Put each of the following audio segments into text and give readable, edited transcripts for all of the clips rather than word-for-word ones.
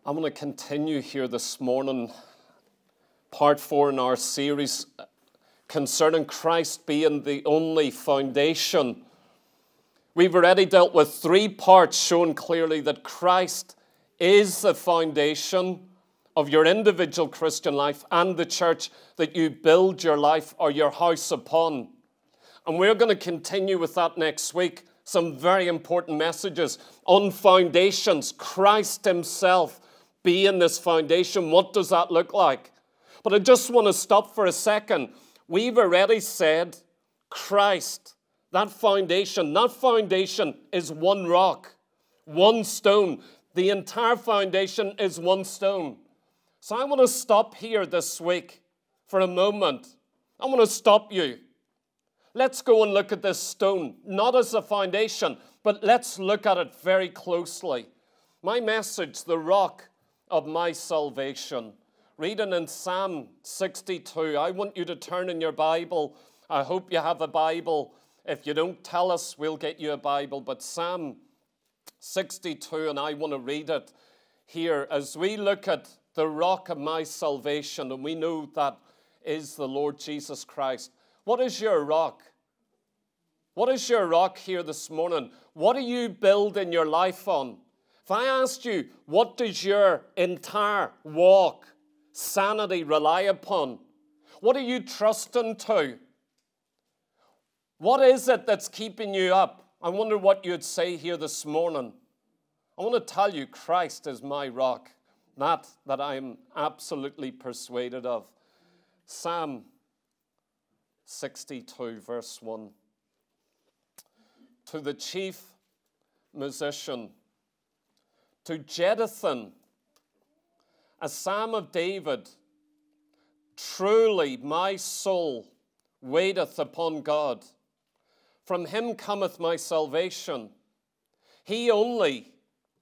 I'm going to continue here this morning, part 4 in our series concerning Christ being the only foundation. We've already dealt with 3 parts showing clearly that Christ is the foundation of your individual Christian life and the church that you build your life or your house upon. And we're going to continue with that next week. Some very important messages on foundations. Christ himself being this foundation. What does that look like? But I just want to stop for a second. We've already said Christ, that foundation is one rock, one stone. The entire foundation is one stone. So I want to stop here this week for a moment. I want to stop you. Let's go and look at this stone, not as a foundation, but let's look at it very closely. My message, the rock of my salvation. Reading in Psalm 62. I want you to turn in your Bible. I hope you have a Bible. If you don't, tell us, we'll get you a Bible. But Psalm 62, and I want to read it here as we look at the rock of my salvation, and we know that is the Lord Jesus Christ. What is your rock? What is your rock here this morning? What are you building your life on? If I asked you, what does your entire walk, sanity rely upon? What are you trusting to? What is it that's keeping you up? I wonder what you'd say here this morning. I want to tell you, Christ is my rock, that I'm absolutely persuaded of. Psalm 62, verse 1. To the chief musician, to Jeduthun, a psalm of David, truly my soul waiteth upon God. From him cometh my salvation. He only,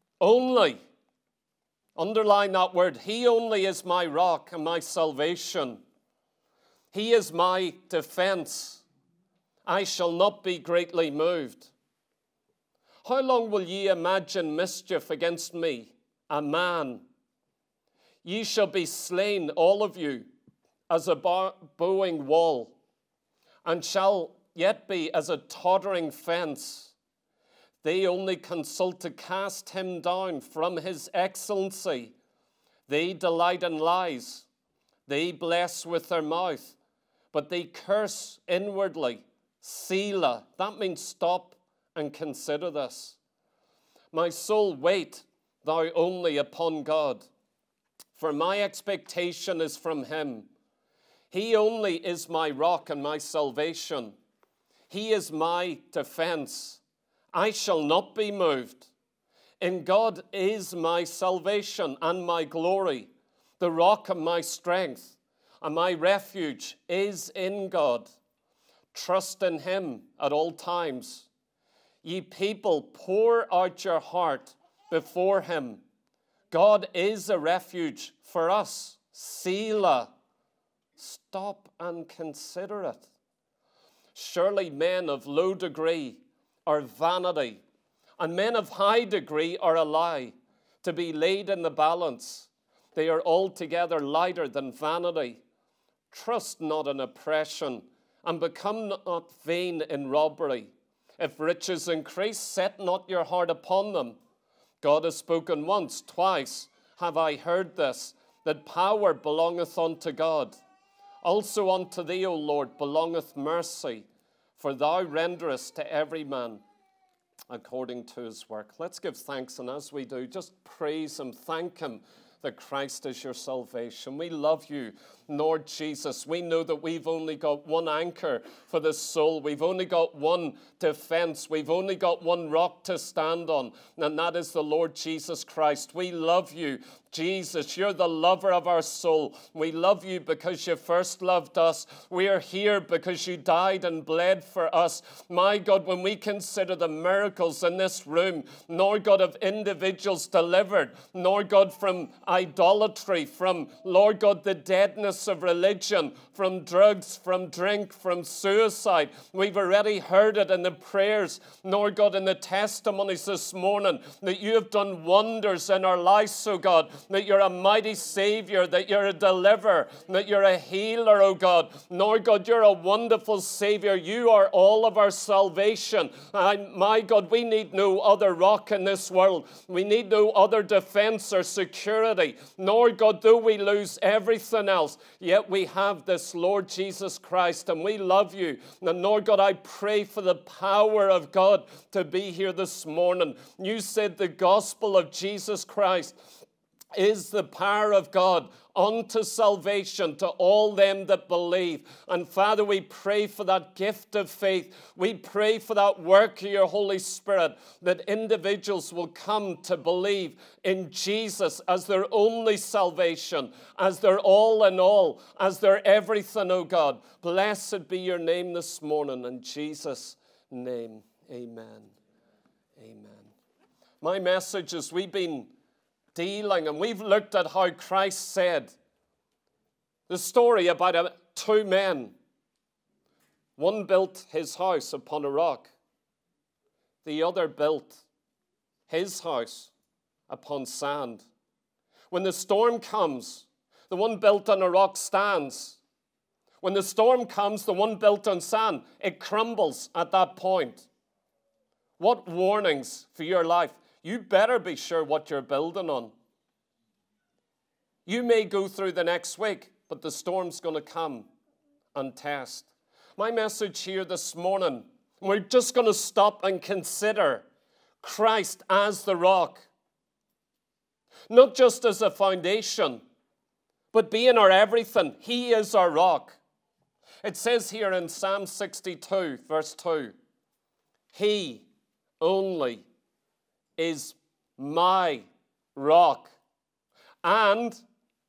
underline that word, he only is my rock and my salvation. He is my defense. I shall not be greatly moved. How long will ye imagine mischief against me, a man? Ye shall be slain, all of you, as a bowing wall, and shall yet be as a tottering fence. They only consult to cast him down from his excellency. They delight in lies. They bless with their mouth, but they curse inwardly. Selah. That means stop and consider this. My soul, wait thou only upon God, for my expectation is from him. He only is my rock and my salvation. He is my defense. I shall not be moved. In God is my salvation and my glory, the rock of my strength, and my refuge is in God. Trust in him at all times. Ye people, pour out your heart before him. God is a refuge for us. Selah. Stop and consider it. Surely men of low degree are vanity, and men of high degree are a lie, to be laid in the balance. They are altogether lighter than vanity. Trust not in oppression, and become not vain in robbery. If riches increase, set not your heart upon them. God has spoken once, twice have I heard this, that power belongeth unto God. Also unto thee, O Lord, belongeth mercy, for thou renderest to every man according to his work. Let's give thanks, and as we do, just praise him, thank him that Christ is your salvation. We love you, Lord Jesus. We know that we've only got one anchor for the soul. We've only got one defense. We've only got one rock to stand on, and that is the Lord Jesus Christ. We love you, Jesus. You're the lover of our soul. We love you because you first loved us. We are here because you died and bled for us. My God, when we consider the miracles in this room, Lord God, of individuals delivered, Lord God, from idolatry, from, Lord God, the deadness of religion, from drugs, from drink, from suicide. We've already heard it in the prayers, Lord God, in the testimonies this morning, that you have done wonders in our lives, oh God, that you're a mighty Savior, that you're a deliverer, that you're a healer, oh God. Lord God, you're a wonderful Savior. You are all of our salvation. And my God, we need no other rock in this world. We need no other defense or security. Lord God, though we lose everything else, yet we have this Lord Jesus Christ, and we love you. And Lord God, I pray for the power of God to be here this morning. You said the gospel of Jesus Christ is the power of God unto salvation to all them that believe. And Father, we pray for that gift of faith. We pray for that work of your Holy Spirit, that individuals will come to believe in Jesus as their only salvation, as their all in all, as their everything, oh God. Blessed be your name this morning. In Jesus' name, amen. Amen. My message is we've been dealing, and we've looked at how Christ said the story about two men. One built his house upon a rock. The other built his house upon sand. When the storm comes, the one built on a rock stands. When the storm comes, the one built on sand, it crumbles at that point. What warnings for your life? You better be sure what you're building on. You may go through the next week, but the storm's going to come and test. My message here this morning, we're just going to stop and consider Christ as the rock. Not just as a foundation, but being our everything. He is our rock. It says here in Psalm 62, verse 2, He only is my rock and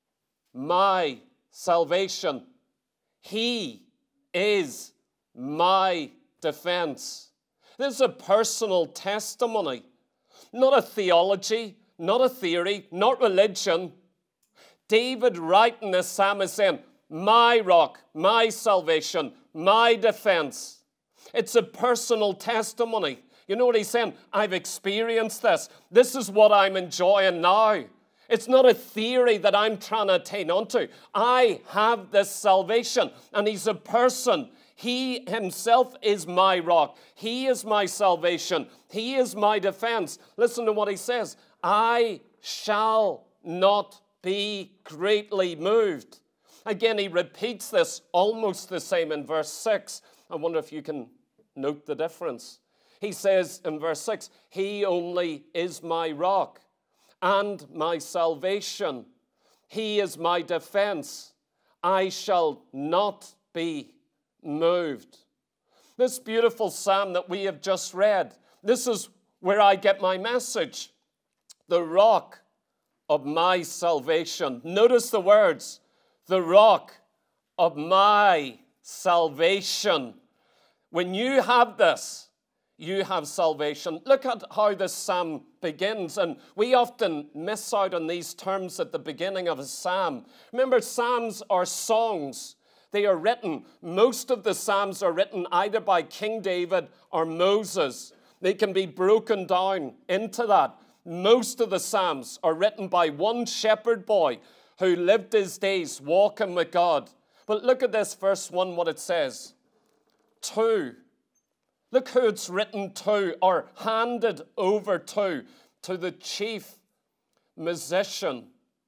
my salvation. He is my defense. This is a personal testimony, not a theology, not a theory, not religion. David writing this psalm is saying, my rock, my salvation, my defense. It's a personal testimony. You know what he's saying? I've experienced this. This is what I'm enjoying now. It's not a theory that I'm trying to attain onto. I have this salvation, and he's a person. He himself is my rock. He is my salvation. He is my defense. Listen to what he says. I shall not be greatly moved. Again, he repeats this almost the same in verse 6. I wonder if you can note the difference. He says in verse 6, He only is my rock and my salvation. He is my defense. I shall not be moved. This beautiful psalm that we have just read, this is where I get my message. The rock of my salvation. Notice the words, the rock of my salvation. When you have this, you have salvation. Look at how this psalm begins, and we often miss out on these terms at the beginning of a psalm. Remember, psalms are songs. They are written, most of the psalms are written either by King David or Moses. They can be broken down into that. Most of the psalms are written by one shepherd boy who lived his days walking with God. But look at this verse 1, what it says. To. Look who it's written to, or handed over to the chief musician,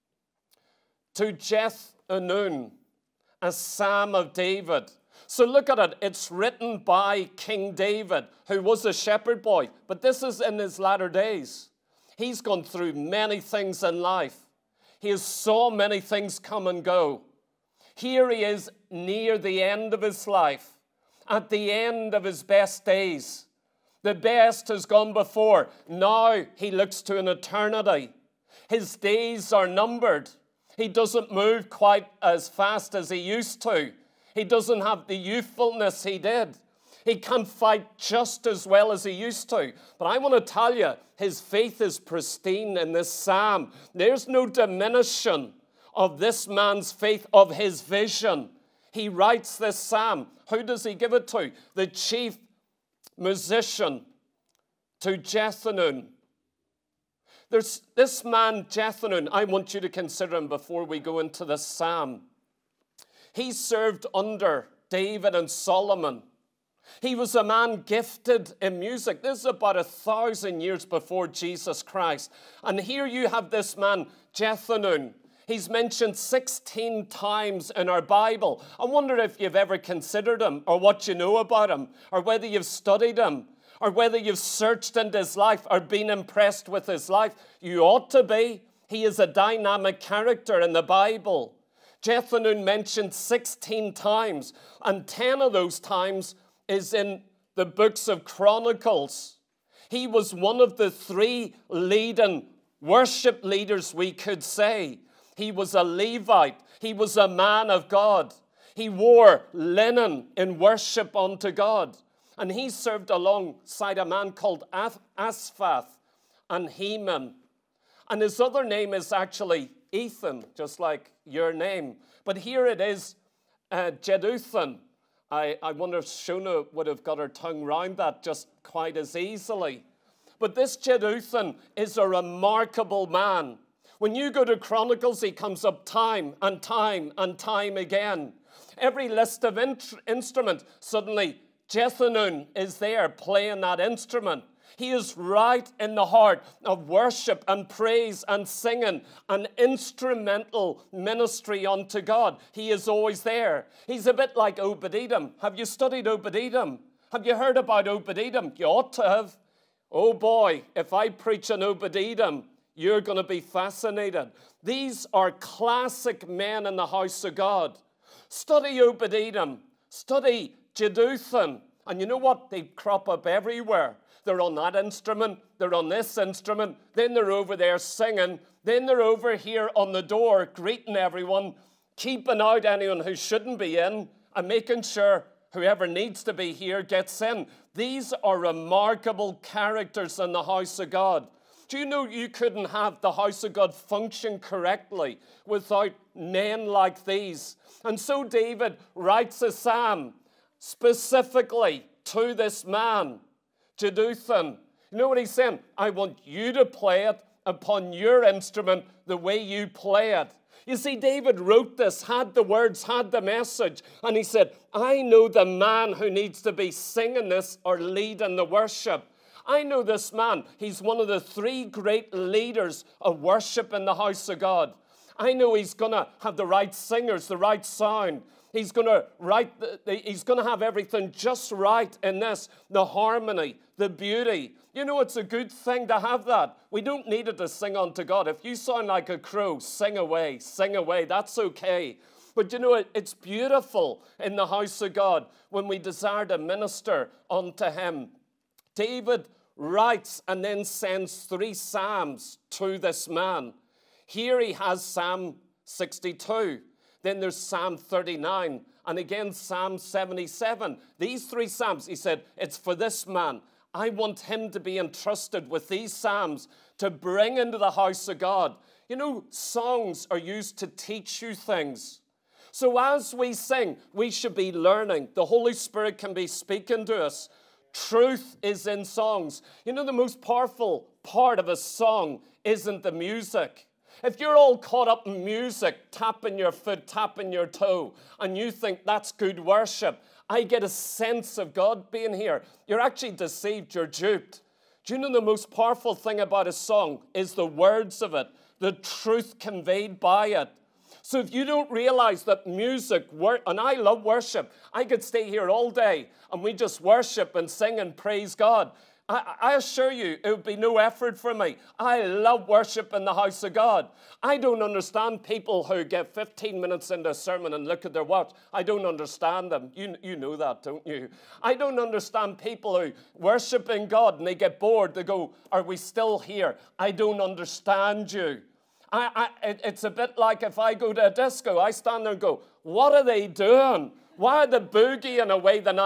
to Jeth-Anun, a psalm of David. So look at it. It's written by King David, who was a shepherd boy. But this is in his latter days. He's gone through many things in life. He has saw many things come and go. Here he is near the end of his life, at the end of his best days. The best has gone before. Now he looks to an eternity. His days are numbered. He doesn't move quite as fast as he used to. He doesn't have the youthfulness he did. He can't fight just as well as he used to. But I want to tell you, his faith is pristine in this psalm. There's no diminution of this man's faith, of his vision. He writes this psalm. Who does he give it to? The chief musician, to Jethanun. There's this man, Jethanun. I want you to consider him before we go into this psalm. He served under David and Solomon. He was a man gifted in music. This is about 1,000 years before Jesus Christ. And here you have this man, Jethanun. He's mentioned 16 times in our Bible. I wonder if you've ever considered him, or what you know about him, or whether you've studied him, or whether you've searched into his life or been impressed with his life. You ought to be. He is a dynamic character in the Bible. Jethanun mentioned 16 times, and 10 of those times is in the books of Chronicles. He was one of the 3 leading worship leaders, we could say. He was a Levite. He was a man of God. He wore linen in worship unto God. And he served alongside a man called Asaph and Heman. And his other name is actually Ethan, just like your name. But here it is, Jeduthun. I wonder if Shona would have got her tongue round that just quite as easily. But this Jeduthun is a remarkable man. When you go to Chronicles, he comes up time and time and time again. Every list of instrument, suddenly Jethanun is there playing that instrument. He is right in the heart of worship and praise and singing and instrumental ministry unto God. He is always there. He's a bit like Obed-Edom. Have you studied Obed-Edom? Have you heard about Obed-Edom? You ought to have. Oh boy, if I preach on Obed-Edom, you're going to be fascinated. These are classic men in the house of God. Study Obed-Edom. Study Jeduthun. And you know what? They crop up everywhere. They're on that instrument. They're on this instrument. Then they're over there singing. Then they're over here on the door greeting everyone, keeping out anyone who shouldn't be in, and making sure whoever needs to be here gets in. These are remarkable characters in the house of God. Do you know you couldn't have the house of God function correctly without men like these? And so David writes a psalm specifically to this man, Jeduthun. You know what he's saying? I want you to play it upon your instrument the way you play it. You see, David wrote this, had the words, had the message, and he said, I know the man who needs to be singing this or leading the worship. I know this man. He's one of the 3 great leaders of worship in the house of God. I know he's going to have the right singers, the right sound. He's going to have everything just right in this, the harmony, the beauty. You know, it's a good thing to have that. We don't need it to sing unto God. If you sound like a crow, sing away, that's okay. But you know, it's beautiful in the house of God when we desire to minister unto him. David writes and then sends 3 psalms to this man. Here he has Psalm 62. Then there's Psalm 39. And again, Psalm 77. These 3 psalms, he said, it's for this man. I want him to be entrusted with these psalms to bring into the house of God. You know, songs are used to teach you things. So as we sing, we should be learning. The Holy Spirit can be speaking to us. Truth is in songs. You know, the most powerful part of a song isn't the music. If you're all caught up in music, tapping your foot, tapping your toe, and you think that's good worship, I get a sense of God being here. You're actually deceived, you're duped. Do you know the most powerful thing about a song is the words of it, the truth conveyed by it. So if you don't realize that music, and I love worship, I could stay here all day and we just worship and sing and praise God. I assure you, it would be no effort for me. I love worship in the house of God. I don't understand people who get 15 minutes into a sermon and look at their watch. I don't understand them. You know that, don't you? I don't understand people who worship in God and they get bored. They go, are we still here? I don't understand you. It's a bit like if I go to a disco, I stand there and go, what are they doing? Why are they boogieing away the night?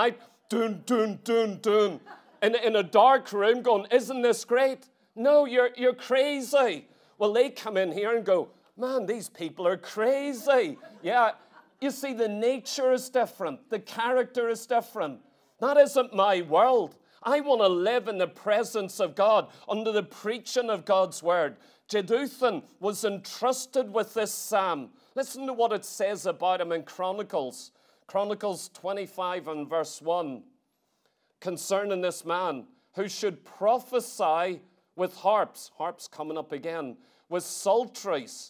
dun, dun, dun, dun, in a dark room going, isn't this great? No, you're crazy. Well, they come in here and go, man, these people are crazy. Yeah, you see, the nature is different. The character is different. That isn't my world. I want to live in the presence of God, under the preaching of God's word. Jeduthun was entrusted with this psalm. Listen to what it says about him in Chronicles. Chronicles 25 and verse 1. Concerning this man who should prophesy with harps coming up again, with psalteries,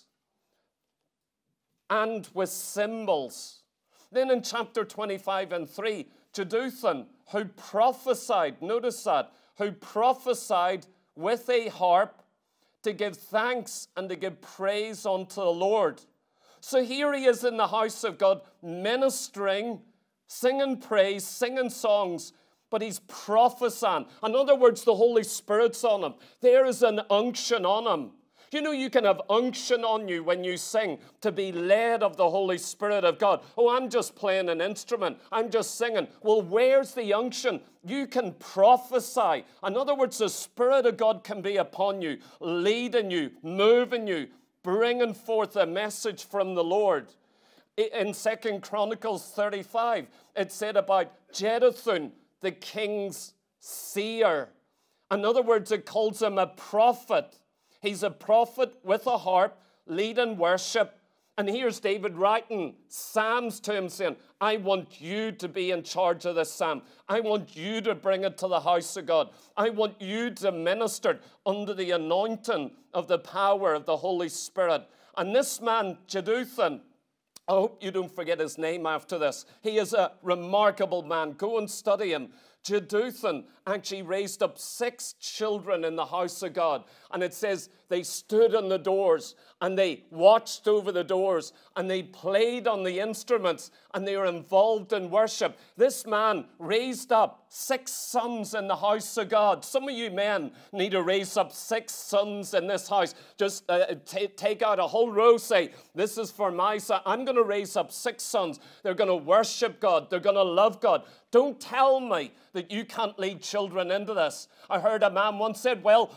and with cymbals. Then in chapter 25 and 3, Jeduthun, who prophesied, notice that, who prophesied with a harp to give thanks and to give praise unto the Lord. So here he is in the house of God, ministering, singing praise, singing songs, but he's prophesying. In other words, the Holy Spirit's on him. There is an unction on him. You know, you can have unction on you when you sing, to be led of the Holy Spirit of God. Oh, I'm just playing an instrument. I'm just singing. Well, where's the unction? You can prophesy. In other words, the Spirit of God can be upon you, leading you, moving you, bringing forth a message from the Lord. In 2 Chronicles 35, it said about Jeduthun, the king's seer. In other words, it calls him a prophet. He's a prophet with a harp, leading worship. And here's David writing psalms to him saying, I want you to be in charge of this psalm. I want you to bring it to the house of God. I want you to minister under the anointing of the power of the Holy Spirit. And this man, Jeduthun, I hope you don't forget his name after this. He is a remarkable man. Go and study him. Jeduthun actually raised up 6 children in the house of God. And it says they stood on the doors and they watched over the doors and they played on the instruments and they were involved in worship. This man raised up 6 sons in the house of God. Some of you men need to raise up 6 sons in this house. Just take out a whole row, say, this is for my son. I'm going to raise up 6 sons. They're going to worship God. They're going to love God. Don't tell me that you can't lead children into this. I heard a man once said, well,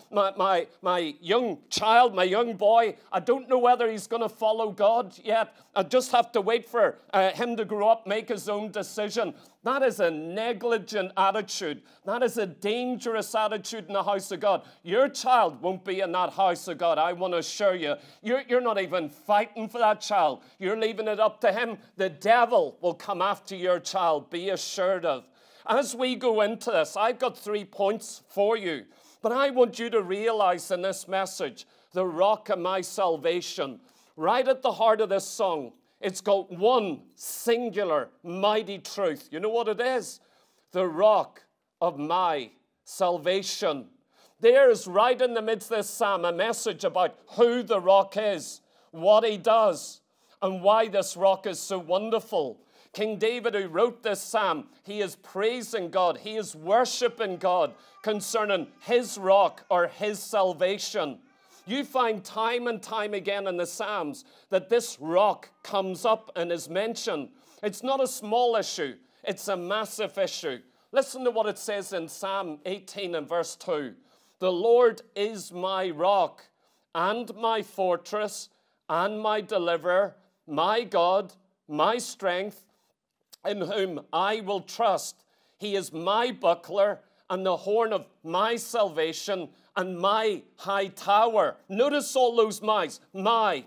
my young child, my young boy, I don't know whether he's going to follow God yet. I just have to wait for him to grow up, make his own decision. That is a negligent attitude. That is a dangerous attitude in the house of God. Your child won't be in that house of God, I want to assure you. You're not even fighting for that child. You're leaving it up to him. The devil will come after your child, be assured of. As we go into this, I've got 3 points for you. But I want you to realize in this message, the rock of my salvation. Right at the heart of this song, it's got one singular, mighty truth. You know what it is? The rock of my salvation. There's right in the midst of this psalm a message about who the rock is, what he does, and why this rock is so wonderful. King David, who wrote this psalm, he is praising God. He is worshiping God concerning his rock or his salvation. You find time and time again in the Psalms that this rock comes up and is mentioned. It's not a small issue. It's a massive issue. Listen to what it says in Psalm 18 and verse 2. The Lord is my rock and my fortress and my deliverer, my God, my strength, in whom I will trust. He is my buckler and the horn of my salvation and my high tower. Notice all those my's. My.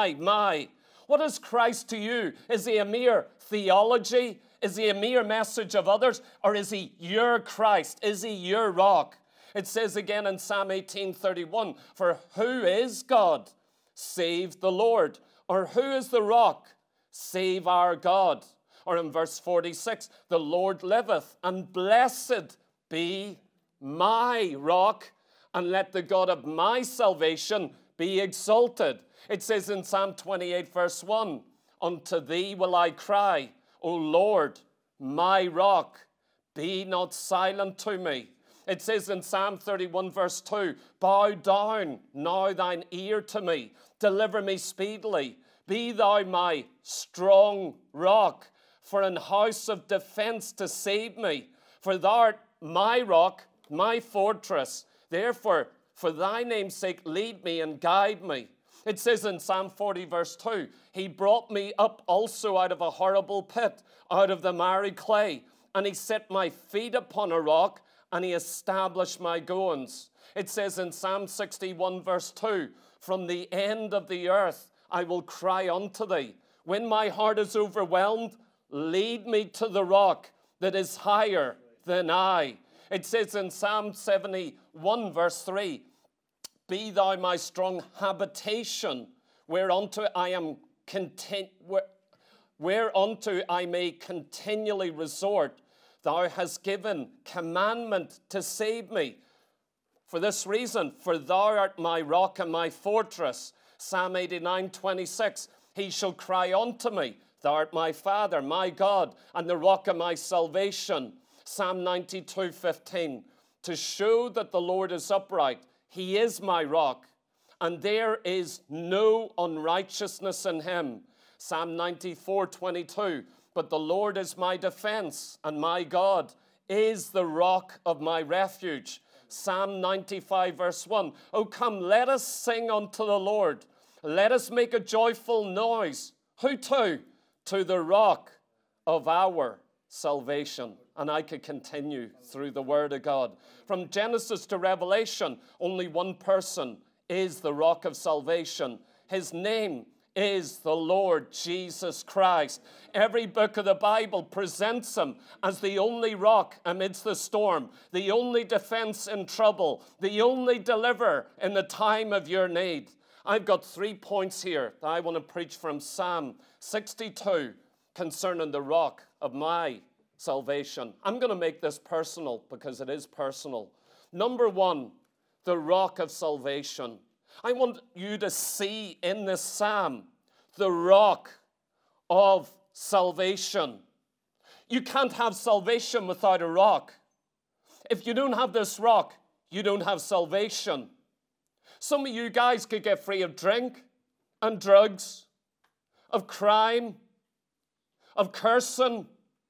What is Christ to you? Is he a mere theology? Is he a mere message of others? Or is he your Christ? Is he your rock? It says again in Psalm 18:31, for who is God? Save the Lord. Or who is the rock? Save our God. Or in verse 46, the Lord liveth, and blessed be my rock, and let the God of my salvation be exalted. It says in Psalm 28, verse 1, unto thee will I cry, O Lord, my rock, be not silent to me. It says in Psalm 31, verse 2, bow down now thine ear to me, deliver me speedily, be thou my strong rock, for an house of defense to save me. For thou art my rock, my fortress. Therefore, for thy name's sake, lead me and guide me. It says in Psalm 40, verse 2, he brought me up also out of a horrible pit, out of the miry clay, and he set my feet upon a rock, and he established my goings. It says in Psalm 61, verse 2, from the end of the earth I will cry unto thee. When my heart is overwhelmed, lead me to the rock that is higher than I. It says in Psalm 71, verse 3, be thou my strong habitation, whereunto I may continually resort. Thou hast given commandment to save me. For this reason, for thou art my rock and my fortress. Psalm 89, 26, he shall cry unto me, thou art my Father, my God, and the rock of my salvation. Psalm 92, 15, to show that the Lord is upright, he is my rock, and there is no unrighteousness in him. Psalm 94, 22, but the Lord is my defense, and my God is the rock of my refuge. Psalm 95, verse 1, oh, come, let us sing unto the Lord. Let us make a joyful noise. Who to? To the rock of our salvation. And I could continue through the Word of God. From Genesis to Revelation, only one person is the rock of salvation. His name is the Lord Jesus Christ. Every book of the Bible presents him as the only rock amidst the storm, the only defense in trouble, the only deliverer in the time of your need. I've got 3 points here that I want to preach from Psalm 62 concerning the rock of my salvation. I'm going to make this personal because it is personal. Number 1, the rock of salvation. I want you to see in this psalm the rock of salvation. You can't have salvation without a rock. If you don't have this rock, you don't have salvation. Some of you guys could get free of drink and drugs, of crime, of cursing,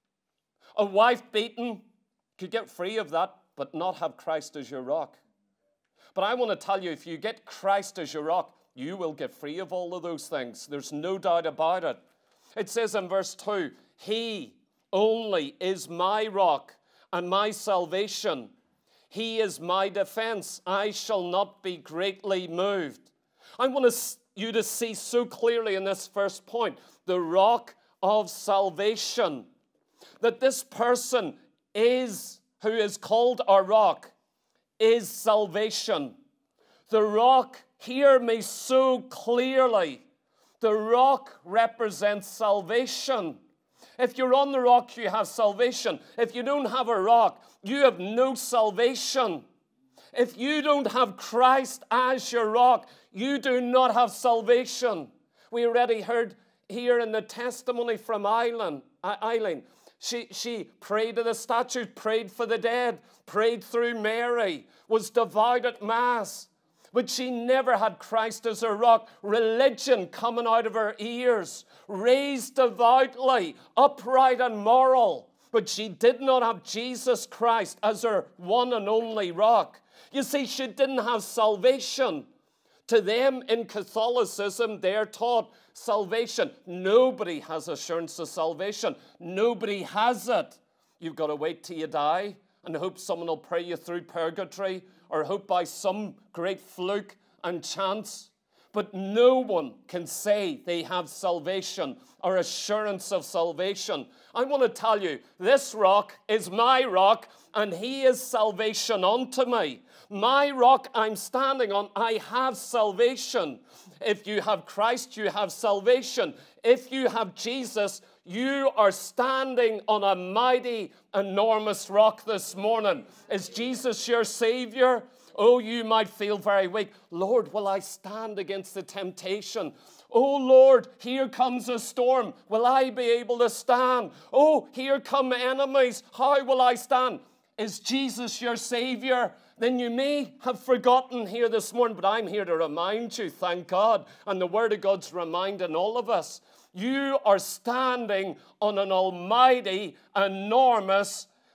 of wife beating. Could get free of that, but not have Christ as your rock. But I want to tell you, if you get Christ as your rock, you will get free of all of those things. There's no doubt about it. It says in verse 2, he only is my rock and my salvation. He is my defense. I shall not be greatly moved. I want you to see so clearly in this first point, the rock of salvation, that this person is, who is called our rock, is salvation. The rock, hear me so clearly, the rock represents salvation. If you're on the rock, you have salvation. If you don't have a rock, you have no salvation. If you don't have Christ as your rock, you do not have salvation. We already heard here in the testimony from Eileen. She prayed to the statue, prayed for the dead, prayed through Mary, was devout at Mass. But she never had Christ as her rock. Religion coming out of her ears, raised devoutly, upright and moral. But she did not have Jesus Christ as her one and only rock. You see, she didn't have salvation. To them in Catholicism, they're taught salvation. Nobody has assurance of salvation. Nobody has it. You've got to wait till you die and hope someone will pray you through purgatory, or hope by some great fluke and chance. But no one can say they have salvation or assurance of salvation. I want to tell you, this rock is my rock, and he is salvation unto me. My rock I'm standing on, I have salvation. If you have Christ, you have salvation. If you have Jesus, you are standing on a mighty, enormous rock this morning. Is Jesus your Savior? Oh, you might feel very weak. Lord, will I stand against the temptation? Oh, Lord, here comes a storm. Will I be able to stand? Oh, here come enemies. How will I stand? Is Jesus your Savior? Then you may have forgotten here this morning, but I'm here to remind you, thank God. And the Word of God's reminding all of us. You are standing on an almighty, enormous,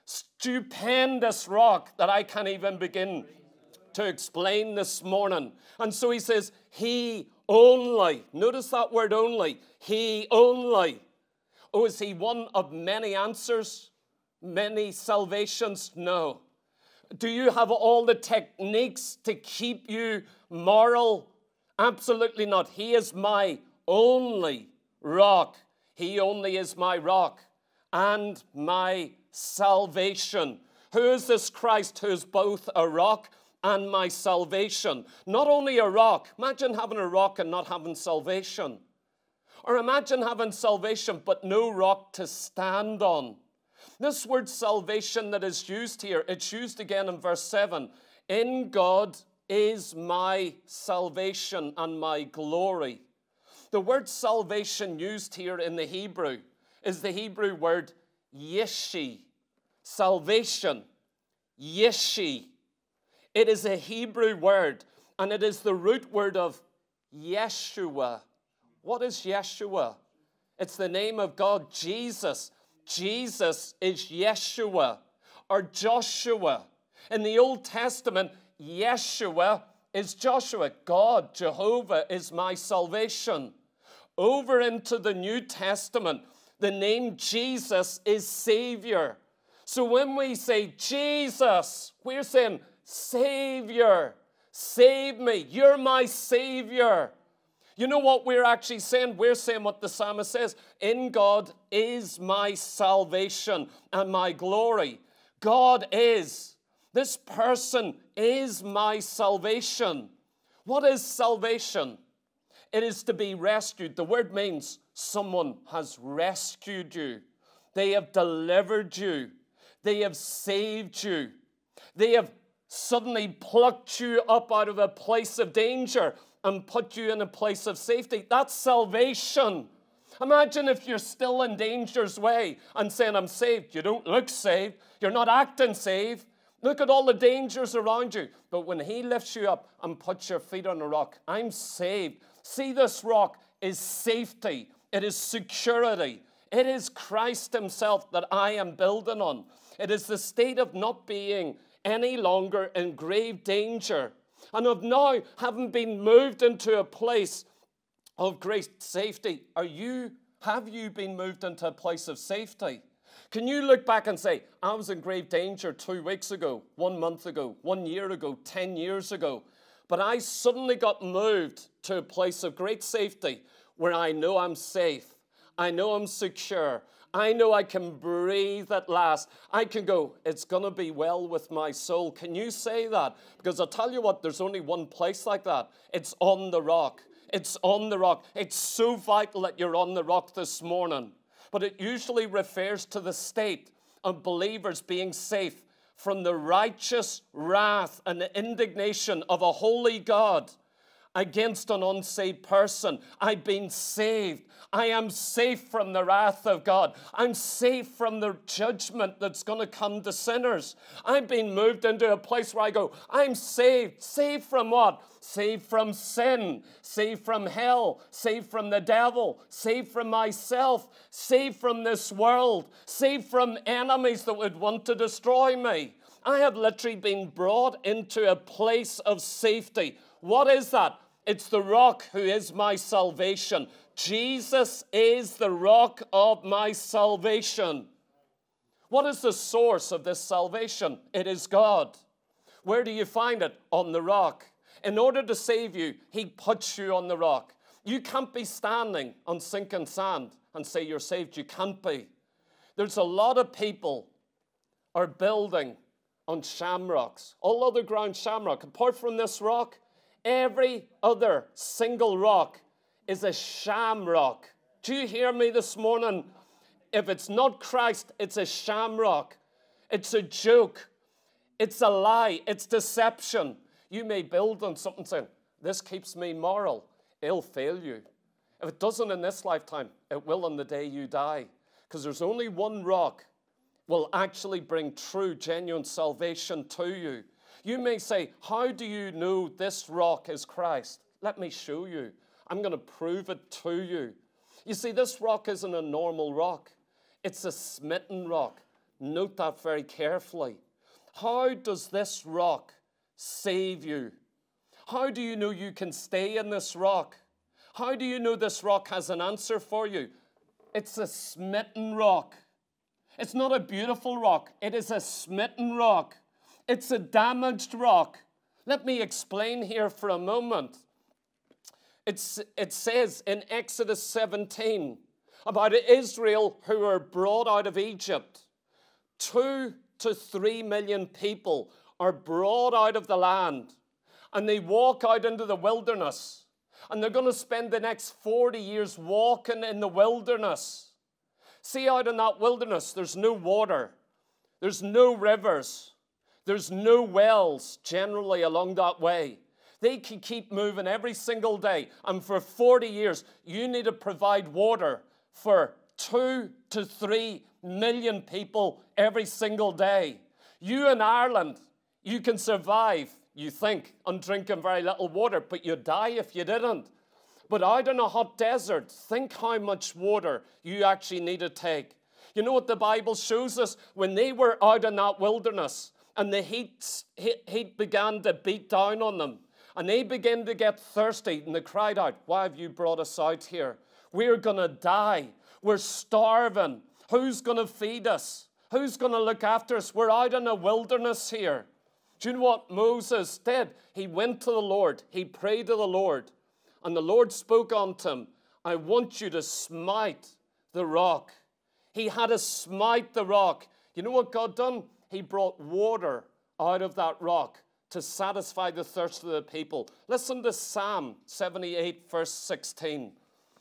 stupendous rock that I can't even begin to explain this morning. And so he says, he only. Notice that word only. He only. Oh, is he one of many answers? Many salvations? No. Do you have all the techniques to keep you moral? Absolutely not. He is my only rock. He only is my rock and my salvation. Who is this Christ who is both a rock and my salvation? Not only a rock. Imagine having a rock and not having salvation. Or imagine having salvation but no rock to stand on. This word salvation that is used here, it's used again in verse 7. In God is my salvation and my glory. The word salvation used here in the Hebrew is the Hebrew word yeshi. Salvation, yeshi. It is a Hebrew word, and it is the root word of Yeshua. What is Yeshua? It's the name of God, Jesus. Jesus is Yeshua or Joshua. In the Old Testament, Yeshua is Joshua. God, Jehovah, is my salvation. Over into the New Testament, the name Jesus is Savior. So when we say Jesus, we're saying, Savior, save me. You're my Savior. You know what we're actually saying? We're saying what the psalmist says. In God is my salvation and my glory. God is. This person is my salvation. What is salvation? It is to be rescued. The word means someone has rescued you. They have delivered you. They have saved you. They have suddenly plucked you up out of a place of danger and put you in a place of safety. That's salvation. Imagine if you're still in danger's way and saying, I'm saved. You don't look saved. You're not acting saved. Look at all the dangers around you. But when he lifts you up and puts your feet on a rock, I'm saved. See, this rock is safety. It is security. It is Christ himself that I am building on. It is the state of not being any longer in grave danger, and of now having been moved into a place of great safety. Have you been moved into a place of safety? Can you look back and say, I was in grave danger 2 weeks ago, 1 month ago, 1 year ago, 10 years ago, but I suddenly got moved to a place of great safety where I know I'm safe. I know I'm secure. I know I can breathe at last. I can go, it's going to be well with my soul. Can you say that? Because I'll tell you what, there's only one place like that. It's on the rock. It's on the rock. It's so vital that you're on the rock this morning. But it usually refers to the state of believers being safe from the righteous wrath and the indignation of a holy God against an unsaved person. I've been saved. I am safe from the wrath of God. I'm safe from the judgment that's going to come to sinners. I've been moved into a place where I go, I'm saved. Saved from what? Saved from sin. Saved from hell. Saved from the devil. Saved from myself. Saved from this world. Saved from enemies that would want to destroy me. I have literally been brought into a place of safety. What is that? It's the rock who is my salvation. Jesus is the rock of my salvation. What is the source of this salvation? It is God. Where do you find it? On the rock. In order to save you, he puts you on the rock. You can't be standing on sinking sand and say you're saved. You can't be. There's a lot of people are building on shamrocks. All other ground shamrock. Apart from this rock, every other single rock is a shamrock. Do you hear me this morning? If it's not Christ, it's a shamrock. It's a joke. It's a lie. It's deception. You may build on something saying, this keeps me moral. It'll fail you. If it doesn't in this lifetime, it will on the day you die. Because there's only one rock will actually bring true, genuine salvation to you. You may say, how do you know this rock is Christ? Let me show you. I'm going to prove it to you. You see, this rock isn't a normal rock. It's a smitten rock. Note that very carefully. How does this rock save you? How do you know you can stay in this rock? How do you know this rock has an answer for you? It's a smitten rock. It's not a beautiful rock. It is a smitten rock. It's a damaged rock. Let me explain here for a moment. It says in Exodus 17 about Israel who were brought out of Egypt. 2 to 3 million people are brought out of the land, and they walk out into the wilderness, and they're going to spend the next 40 years walking in the wilderness. See, out in that wilderness, there's no water, there's no rivers, there's no wells generally along that way. They can keep moving every single day, and for 40 years, you need to provide water for 2 to 3 million people every single day. You in Ireland, you can survive, you think, on drinking very little water, but you'd die if you didn't. But out in a hot desert, think how much water you actually need to take. You know what the Bible shows us? When they were out in that wilderness and the heat began to beat down on them, and they began to get thirsty, and they cried out, "Why have you brought us out here? We're going to die. We're starving. Who's going to feed us? Who's going to look after us? We're out in a wilderness here." Do you know what Moses did? He went to the Lord. He prayed to the Lord. And the Lord spoke unto him, "I want you to smite the rock." He had to smite the rock. You know what God done? He brought water out of that rock to satisfy the thirst of the people. Listen to Psalm 78, verse 16.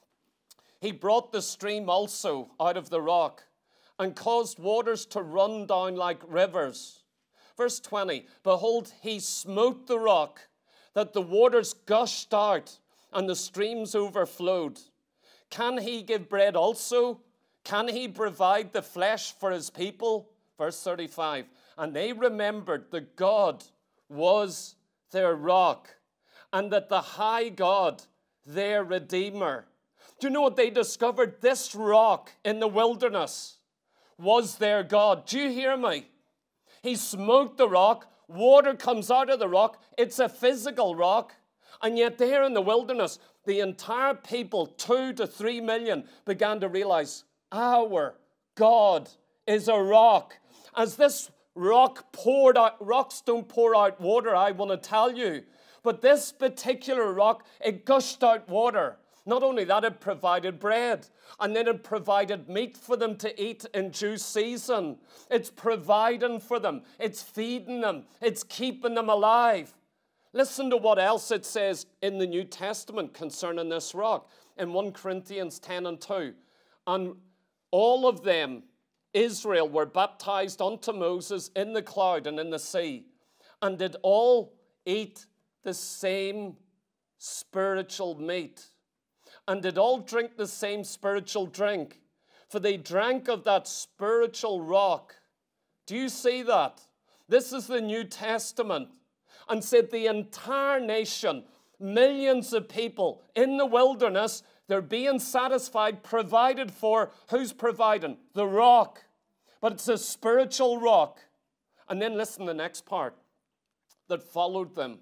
He brought the stream also out of the rock and caused waters to run down like rivers. Verse 20, behold, he smote the rock that the waters gushed out and the streams overflowed. Can he give bread also? Can he provide the flesh for his people? Verse 35, and they remembered that God was their rock and that the high God, their Redeemer. Do you know what they discovered? This rock in the wilderness was their God. Do you hear me? He smote the rock. Water comes out of the rock. It's a physical rock. And yet there in the wilderness, the entire people, 2 to 3 million, began to realize our God is a rock. As this rock poured out, rocks don't pour out water, I want to tell you. But this particular rock, it gushed out water. Not only that, it provided bread, and then it provided meat for them to eat in due season. It's providing for them. It's feeding them. It's keeping them alive. Listen to what else it says in the New Testament concerning this rock. In 1 Corinthians 10 and 2. And all of them, Israel, were baptized unto Moses in the cloud and in the sea, and did all eat the same spiritual meat, and did all drink the same spiritual drink, for they drank of that spiritual rock. Do you see that? This is the New Testament. And said the entire nation, millions of people in the wilderness, they're being satisfied, provided for. Who's providing? The rock. But it's a spiritual rock. And then listen to the next part that followed them.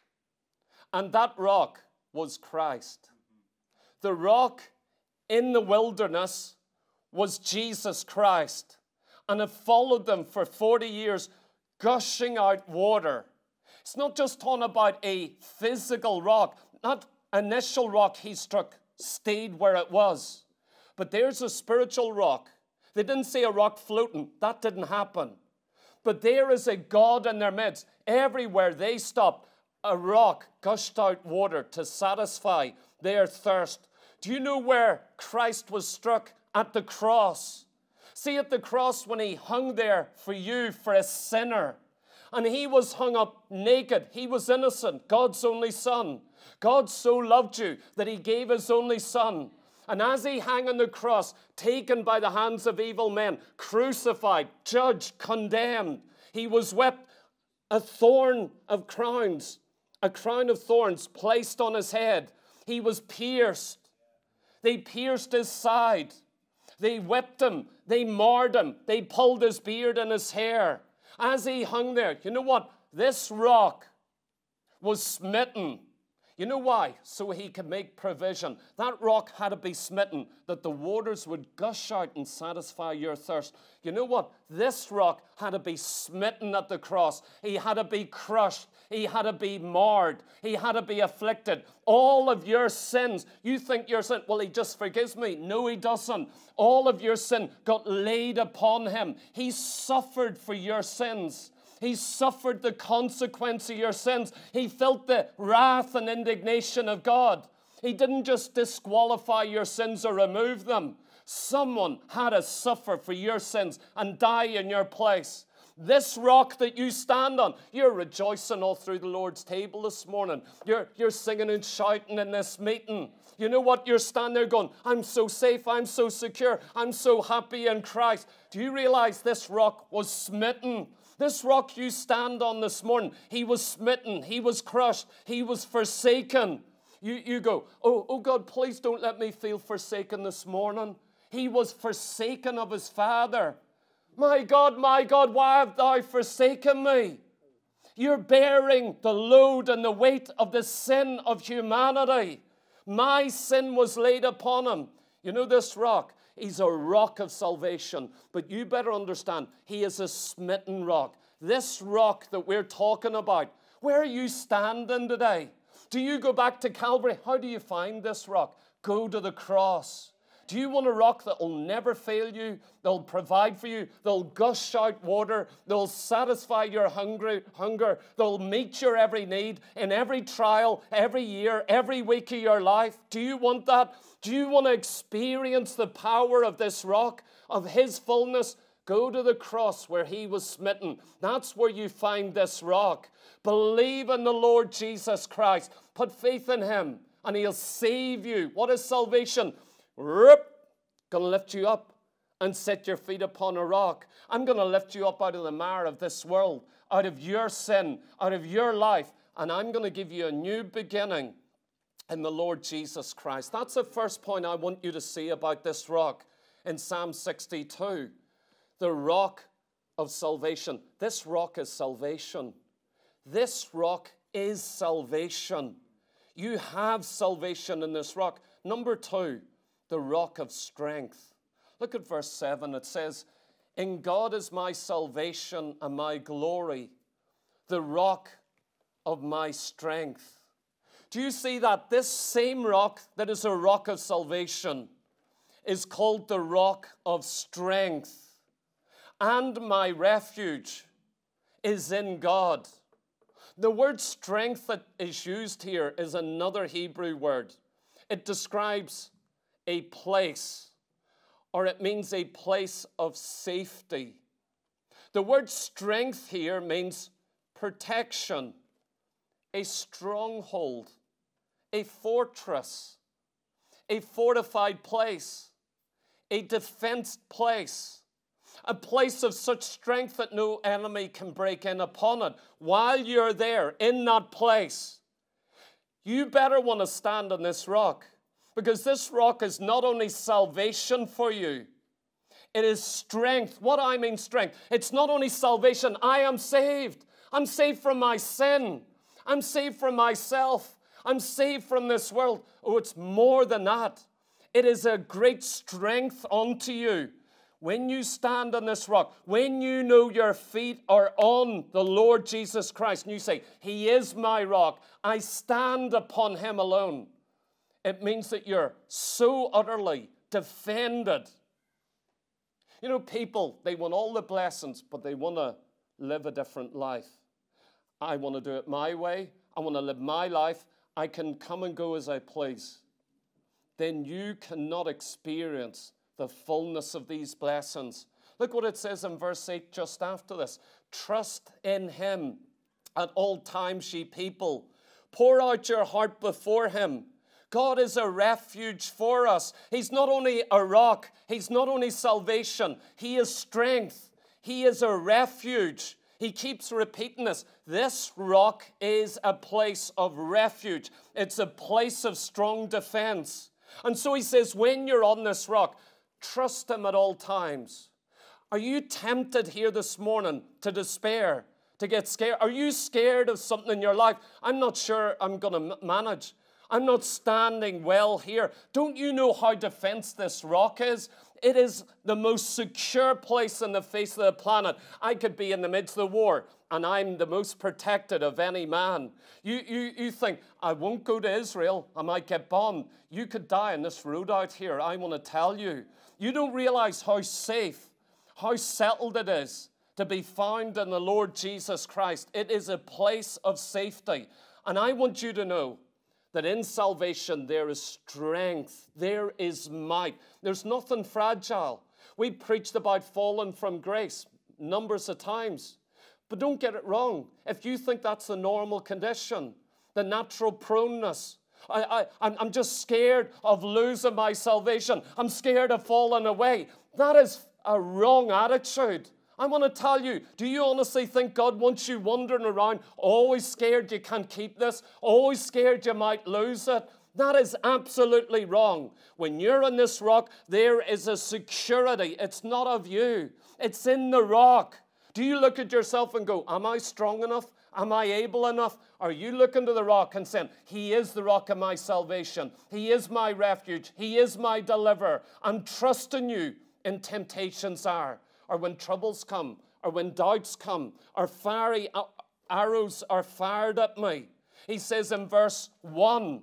And that rock was Christ. The rock in the wilderness was Jesus Christ. And it followed them for 40 years, gushing out water. It's not just talking about a physical rock. That initial rock he struck stayed where it was. But there's a spiritual rock. They didn't say a rock floating. That didn't happen. But there is a God in their midst. Everywhere they stopped, a rock gushed out water to satisfy their thirst. Do you know where Christ was struck? At the cross. See, at the cross when he hung there for you, for a sinner. And he was hung up naked. He was innocent, God's only son. God so loved you that he gave his only son. And as he hung on the cross, taken by the hands of evil men, crucified, judged, condemned, he was whipped, a crown of thorns placed on his head. He was pierced. They pierced his side They whipped him. They marred him. They pulled his beard and his hair. As he hung there, you know what? This rock was smitten. You know why? So he could make provision. That rock had to be smitten, that the waters would gush out and satisfy your thirst. You know what? This rock had to be smitten at the cross. He had to be crushed. He had to be marred. He had to be afflicted. All of your sins. You think your sin, well, he just forgives me. No, he doesn't. All of your sin got laid upon him. He suffered for your sins. He suffered the consequence of your sins. He felt the wrath and indignation of God. He didn't just disqualify your sins or remove them. Someone had to suffer for your sins and die in your place. This rock that you stand on, you're rejoicing all through the Lord's table this morning. You're singing and shouting in this meeting. You know what? You're standing there going, I'm so safe, I'm so secure, I'm so happy in Christ. Do you realize this rock was smitten? This rock you stand on this morning, he was smitten, he was crushed, he was forsaken. You go, oh God, please don't let me feel forsaken this morning. He was forsaken of his Father. My God, why have thou forsaken me? You're bearing the load and the weight of the sin of humanity. My sin was laid upon him. You know this rock? He's a rock of salvation. But you better understand, he is a smitten rock. This rock that we're talking about, where are you standing today? Do you go back to Calvary? How do you find this rock? Go to the cross. Do you want a rock that will never fail you? They'll provide for you. They'll gush out water. They'll satisfy your hunger. They'll meet your every need in every trial, every year, every week of your life. Do you want that? Do you want to experience the power of this rock, of his fullness? Go to the cross where he was smitten. That's where you find this rock. Believe in the Lord Jesus Christ. Put faith in him and he'll save you. What is salvation? Going to lift you up and set your feet upon a rock. I'm going to lift you up out of the mire of this world, out of your sin, out of your life, and I'm going to give you a new beginning in the Lord Jesus Christ. That's the first point I want you to see about this rock in Psalm 62. The rock of salvation. This rock is salvation. This rock is salvation. You have salvation in this rock. Number two, the rock of strength. Look at verse 7. It says, in God is my salvation and my glory, the rock of my strength. Do you see that? This same rock that is a rock of salvation is called the rock of strength. And my refuge is in God. The word strength that is used here is another Hebrew word. It describes a place, or it means a place of safety. The word strength here means protection, a stronghold, a fortress, a fortified place, a defensed place, a place of such strength that no enemy can break in upon it. While you're there in that place, you better want to stand on this rock. Because this rock is not only salvation for you, it is strength. What I mean strength? It's not only salvation. I am saved. I'm saved from my sin. I'm saved from myself. I'm saved from this world. Oh, it's more than that. It is a great strength unto you. When you stand on this rock, when you know your feet are on the Lord Jesus Christ, and you say, he is my rock, I stand upon him alone. It means that you're so utterly defended. You know, people, they want all the blessings, but they want to live a different life. I want to do it my way. I want to live my life. I can come and go as I please. Then you cannot experience the fullness of these blessings. Look what it says in verse 8 just after this. Trust in him at all times, ye people. Pour out your heart before him. God is a refuge for us. He's not only a rock. He's not only salvation. He is strength. He is a refuge. He keeps repeating this. This rock is a place of refuge. It's a place of strong defense. And so he says, when you're on this rock, Trust him at all times. Are you tempted here this morning to despair, to get scared? Are you scared of something in your life? I'm not sure I'm going to manage. I'm not standing well here. Don't you know how defense this rock is? It is the most secure place on the face of the planet. I could be in the midst of the war, and I'm the most protected of any man. You think, I won't go to Israel. I might get bombed. You could die on this road out here. I want to tell you. You don't realize how safe, how settled it is to be found in the Lord Jesus Christ. It is a place of safety. And I want you to know that in salvation there is strength, there is might. There's nothing fragile. We preached about falling from grace numbers of times. But don't get it wrong. If you think that's the normal condition, the natural proneness, I'm just scared of losing my salvation. I'm scared of falling away. That is a wrong attitude. I want to tell you, do you honestly think God wants you wandering around, always scared you can't keep this, always scared you might lose it? That is absolutely wrong. When you're on this rock, there is a security. It's not of you. It's in the rock. Do you look at yourself and go, am I strong enough? Am I able enough? Are you looking to the rock and saying, he is the rock of my salvation. He is my refuge. He is my deliverer. I'm trusting you in temptations are. Or when troubles come, or when doubts come, or fiery arrows are fired at me. He says in verse 1,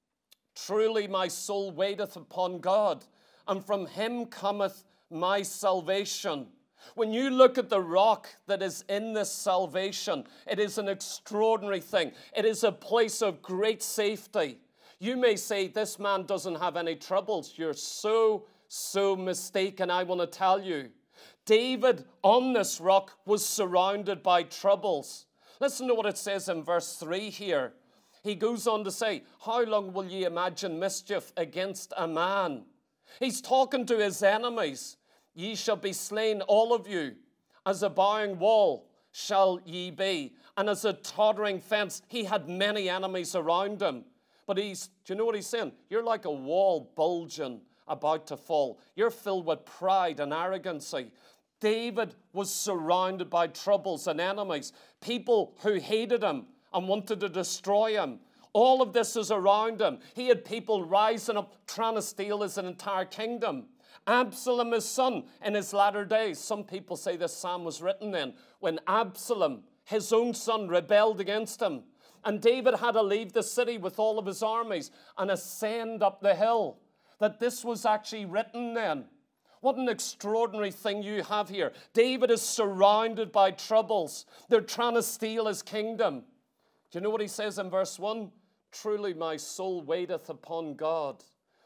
truly my soul waiteth upon God, and from him cometh my salvation. When you look at the rock that is in this salvation, it is an extraordinary thing. It is a place of great safety. You may say, this man doesn't have any troubles. You're so mistaken, I want to tell you. David on this rock was surrounded by troubles. Listen to what it says in verse 3 here. He goes on to say, how long will ye imagine mischief against a man? He's talking to his enemies. Ye shall be slain, all of you. As a bowing wall shall ye be, and as a tottering fence. He had many enemies around him. But do you know what he's saying? You're like a wall bulging, about to fall. You're filled with pride and arrogancy. David was surrounded by troubles and enemies, people who hated him and wanted to destroy him. All of this is around him. He had people rising up trying to steal his entire kingdom. Absalom, his son, in his latter days. Some people say this psalm was written then when Absalom, his own son, rebelled against him. And David had to leave the city with all of his armies and ascend up the hill. That this was actually written then. What an extraordinary thing you have here. David is surrounded by troubles. They're trying to steal his kingdom. Do you know what he says in verse 1? Truly my soul waiteth upon God.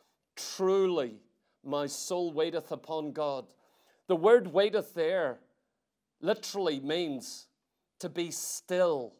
Truly my soul waiteth upon God. The word waiteth there literally means to be still,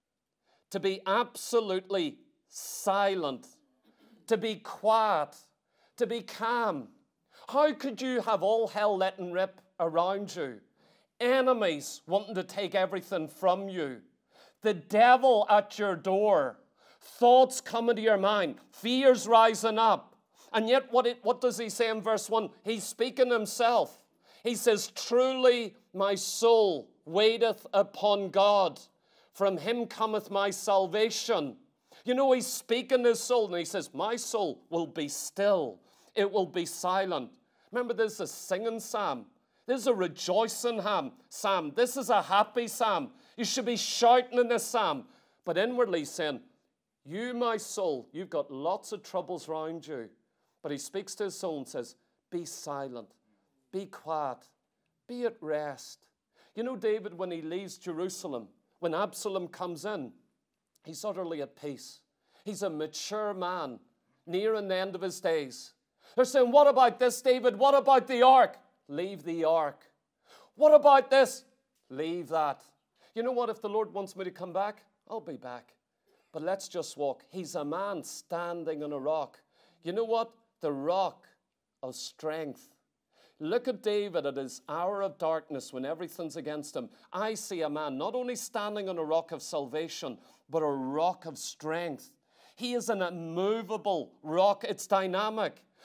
to be absolutely silent, to be quiet, to be calm. How could you have all hell letting rip around you? Enemies wanting to take everything from you. The devil at your door. Thoughts coming to your mind. Fears rising up. And yet what does he say in verse 1? He's speaking himself. He says, truly my soul waiteth upon God. From him cometh my salvation. You know, he's speaking his soul and he says, my soul will be still. It will be silent. Remember, this is a singing psalm. This is a rejoicing psalm. This is a happy psalm. You should be shouting in this psalm. But inwardly saying, you, my soul, you've got lots of troubles around you. But he speaks to his soul and says, be silent, be quiet, be at rest. You know, David, when he leaves Jerusalem, when Absalom comes in, he's utterly at peace. He's a mature man, nearing the end of his days. They're saying, what about this, David? What about the ark? Leave the ark. What about this? Leave that. You know what? If the Lord wants me to come back, I'll be back. But let's just walk. He's a man standing on a rock. You know what? The rock of strength. Look at David at his hour of darkness when everything's against him. I see a man not only standing on a rock of salvation, but a rock of strength. He is an immovable rock. It's dynamic.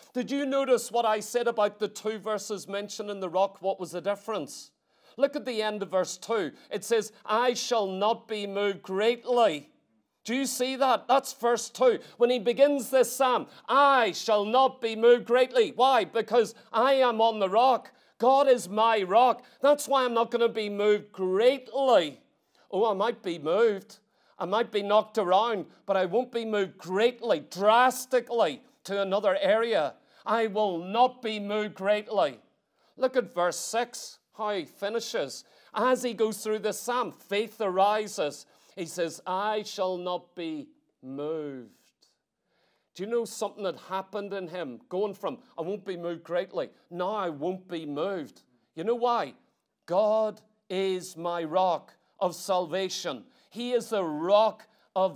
Did you notice what I said about the two verses mentioned in the rock? What was the difference? Look at the end of verse 2. It says, I shall not be moved greatly. Do you see that? That's verse 2. When he begins this psalm, I shall not be moved greatly. Why? Because I am on the rock. God is my rock. That's why I'm not going to be moved greatly. Oh, I might be moved. I might be knocked around, but I won't be moved greatly, drastically to another area. I will not be moved greatly. Look at verse 6, how he finishes. As he goes through this psalm, faith arises. He says, I shall not be moved. Do you know something that happened in him? Going from, I won't be moved greatly, now I won't be moved. You know why? God is my rock of salvation. He is the rock of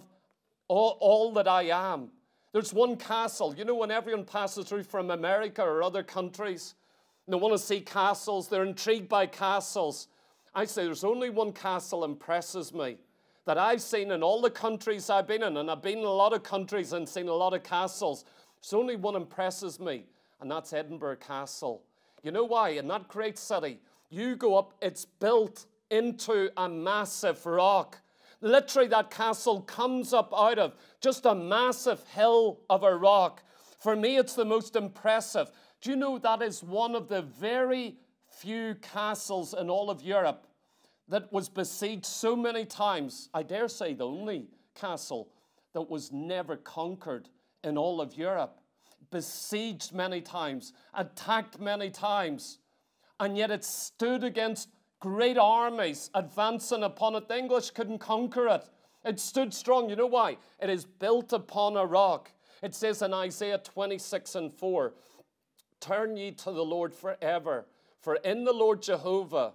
all that I am. There's one castle. You know, when everyone passes through from America or other countries, and they want to see castles, they're intrigued by castles. I say there's only one castle impresses me that I've seen in all the countries I've been in, and I've been in a lot of countries and seen a lot of castles. There's only one impresses me, and that's Edinburgh Castle. You know why? In that great city, you go up, it's built into a massive rock. Literally, that castle comes up out of just a massive hill of a rock. For me, it's the most impressive. Do you know that is one of the very few castles in all of Europe that was besieged so many times? I dare say the only castle that was never conquered in all of Europe. Besieged many times, attacked many times, and yet it stood against great armies advancing upon it. The English couldn't conquer it. It stood strong. You know why? It is built upon a rock. It says in Isaiah 26:4, turn ye to the Lord forever, for in the Lord Jehovah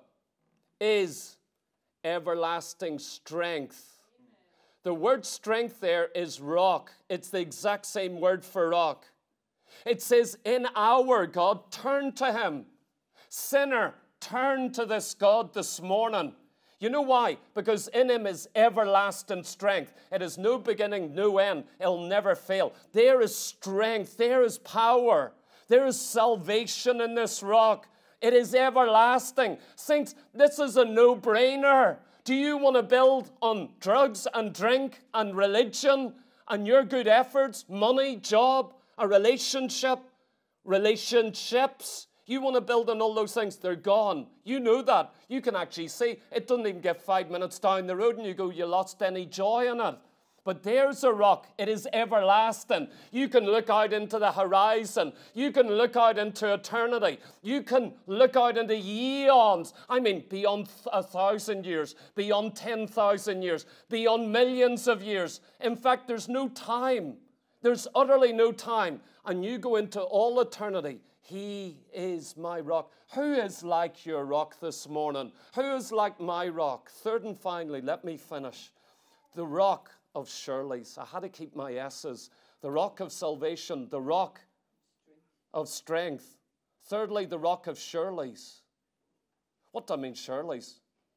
is everlasting strength. The word strength there is rock. It's the exact same word for rock. It says, in our God, turn to him. Sinner, turn to this God this morning. You know why? Because in him is everlasting strength. It is no beginning, no end. It'll never fail. There is strength. There is power. There is salvation in this rock. It is everlasting. Saints, this is a no-brainer. Do you want to build on drugs and drink and religion and your good efforts, money, job, a relationship, relationships? You want to build on all those things, they're gone. You know that. You can actually see it doesn't even get 5 minutes down the road and you go, you lost any joy in it. But there's a rock. It is everlasting. You can look out into the horizon. You can look out into eternity. You can look out into eons. I mean, beyond 1,000 years, beyond 10,000 years, beyond millions of years. In fact, there's no time. There's utterly no time. And you go into all eternity. He is my rock. Who is like your rock this morning? Who is like my rock? Third and finally, let me finish. The rock of Shirley's. I had to keep my S's. The rock of salvation. The rock of strength. Thirdly, the rock of Shirley's. What do I mean, Shirley's?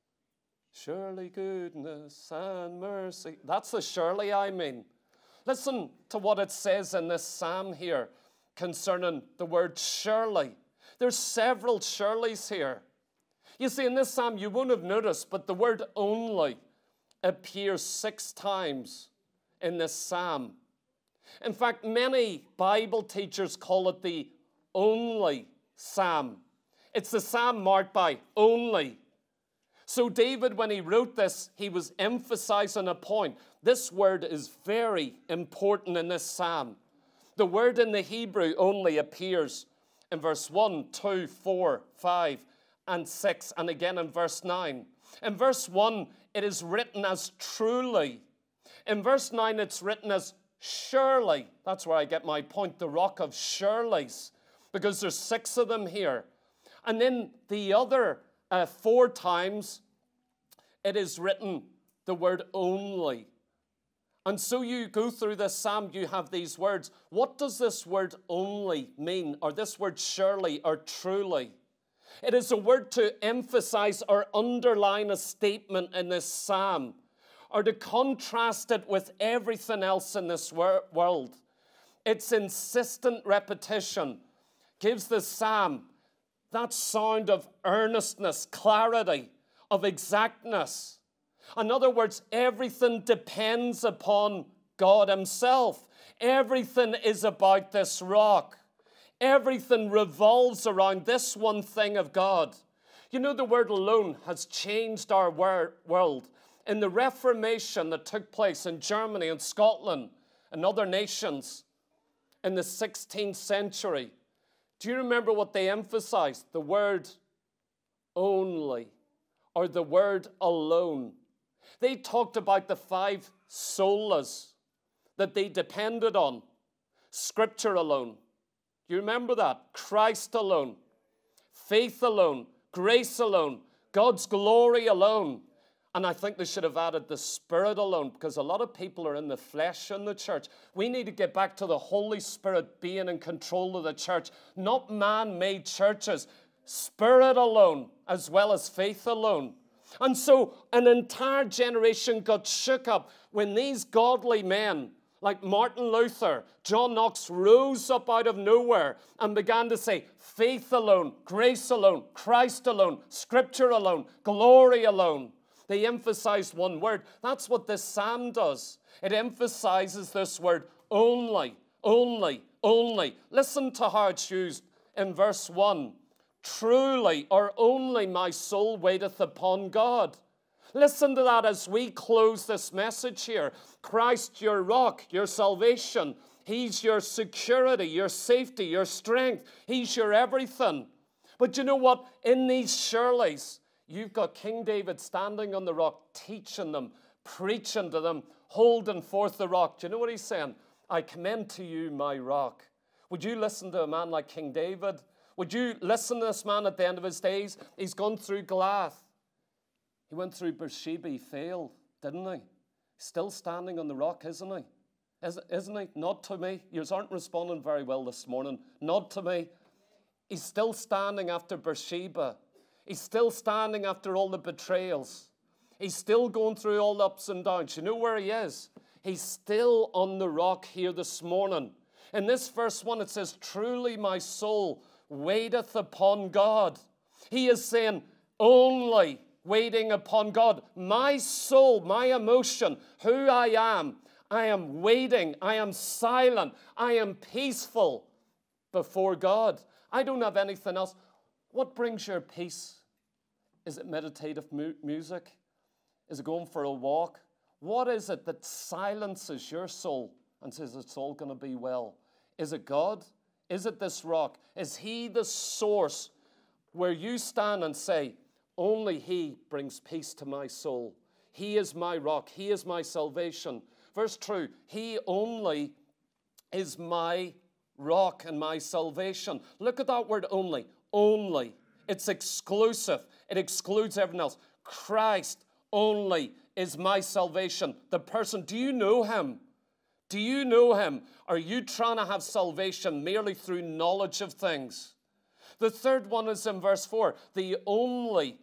Surely goodness and mercy. That's the Shirley I mean. Listen to what it says in this psalm here concerning the word surely. There's several Shirleys here. You see, in this psalm, you won't have noticed, but the word only appears 6 times in this psalm. In fact, many Bible teachers call it the only psalm. It's the psalm marked by only. So David, when he wrote this, he was emphasizing a point. This word is very important in this psalm. The word in the Hebrew only appears in verse 1, 2, 4, 5, and 6, and again in verse 9. In verse 1, it is written as truly. In verse 9, it's written as surely. That's where I get my point, the rock of Shirley's, because there's 6 of them here. And then the other 4 times, it is written the word only. And so you go through this psalm, you have these words. What does this word only mean, or this word surely or truly? It is a word to emphasize or underline a statement in this psalm, or to contrast it with everything else in this world. its insistent repetition gives the psalm that sound of earnestness, clarity, of exactness. In other words, everything depends upon God himself. Everything is about this rock. Everything revolves around this one thing of God. You know, the word alone has changed our world. In the Reformation that took place in Germany and Scotland and other nations in the 16th century, do you remember what they emphasized? The word only, or the word alone. They talked about the 5 solas that they depended on. Scripture alone. Do you remember that? Christ alone. Faith alone. Grace alone. God's glory alone. And I think they should have added the Spirit alone, because a lot of people are in the flesh in the church. We need to get back to the Holy Spirit being in control of the church, not man-made churches. Spirit alone, as well as faith alone. And so an entire generation got shook up when these godly men, like Martin Luther, John Knox, rose up out of nowhere and began to say, faith alone, grace alone, Christ alone, Scripture alone, glory alone. They emphasized one word. That's what this psalm does. It emphasizes this word only, only, only. Listen to how it's used in verse 1. Truly or only my soul waiteth upon God. Listen to that as we close this message here. Christ, your rock, your salvation. He's your security, your safety, your strength. He's your everything. But you know what? In these surelys, you've got King David standing on the rock, teaching them, preaching to them, holding forth the rock. Do you know what he's saying? I commend to you my rock. Would you listen to a man like King David? Would you listen to this man at the end of his days? He's gone through Goliath. He went through Beersheba. He failed, didn't he? Still standing on the rock, isn't he? Isn't he? Nod to me. You aren't responding very well this morning. Nod to me. He's still standing after Beersheba. He's still standing after all the betrayals. He's still going through all the ups and downs. You know where he is? He's still on the rock here this morning. In this verse 1, it says, truly my soul waiteth upon God. He is saying, only waiting upon God. My soul, my emotion, who I am waiting. I am silent. I am peaceful before God. I don't have anything else. What brings your peace? Is it meditative music? Is it going for a walk? What is it that silences your soul and says it's all going to be well? Is it God? Is it this rock? Is he the source where you stand and say, only he brings peace to my soul? He is my rock. He is my salvation. Verse 2, he only is my rock and my salvation. Look at that word only. Only. It's exclusive. It excludes everything else. Christ only is my salvation. The person, do you know him? Do you know him? Are you trying to have salvation merely through knowledge of things? The third one is in verse 4. They only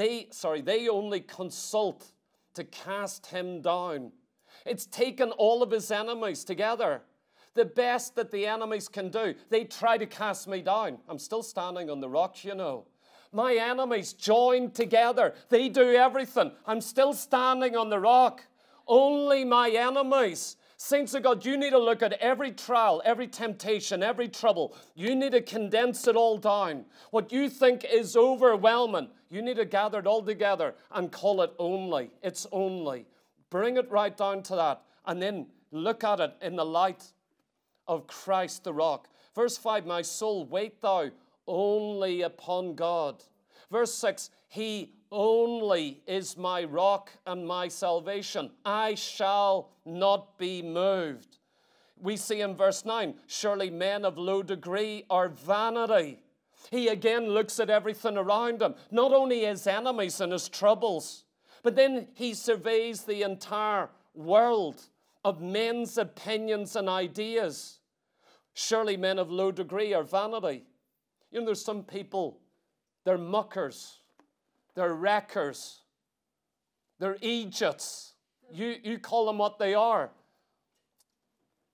consult to cast him down. It's taken all of his enemies together. The best that the enemies can do. They try to cast me down. I'm still standing on the rock, you know. My enemies join together. They do everything. I'm still standing on the rock. Only my enemies. Saints of God, you need to look at every trial, every temptation, every trouble. You need to condense it all down. What you think is overwhelming, you need to gather it all together and call it only. It's only. Bring it right down to that. And then look at it in the light of Christ the rock. Verse 5, my soul, wait thou only upon God. Verse 6, he only is my rock and my salvation. I shall not be moved. We see in verse 9, surely men of low degree are vanity. He again looks at everything around him, not only his enemies and his troubles, but then he surveys the entire world of men's opinions and ideas. Surely men of low degree are vanity. You know, there's some people, they're muckers, they're wreckers, they're Egypts. You call them what they are.